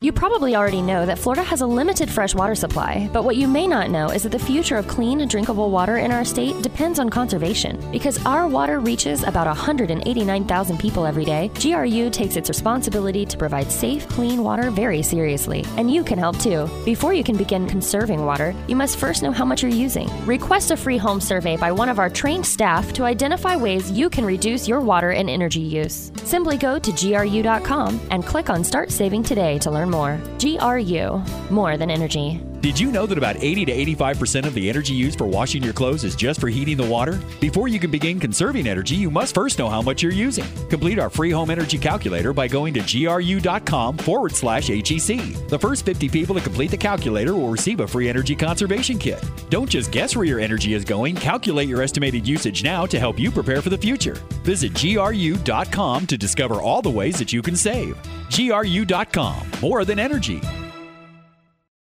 You probably already know that Florida has a limited fresh water supply, but what you may not know is that the future of clean, drinkable water in our state depends on conservation. Because our water reaches about 189,000 people every day, GRU takes its responsibility to provide safe, clean water very seriously. And you can help too. Before you can begin conserving water, you must first know how much you're using. Request a free home survey by one of our trained staff to identify ways you can reduce your water and energy use. Simply go to GRU.com and click on Start Saving Today to learn more. GRU, more than energy. Did you know that about 80 to 85% of the energy used for washing your clothes is just for heating the water? Before you can begin conserving energy, you must first know how much you're using. Complete our free home energy calculator by going to gru.com/HEC. The first 50 people to complete the calculator will receive a free energy conservation kit. Don't just guess where your energy is going. Calculate your estimated usage now to help you prepare for the future. Visit gru.com to discover all the ways that you can save. gru.com, more than energy.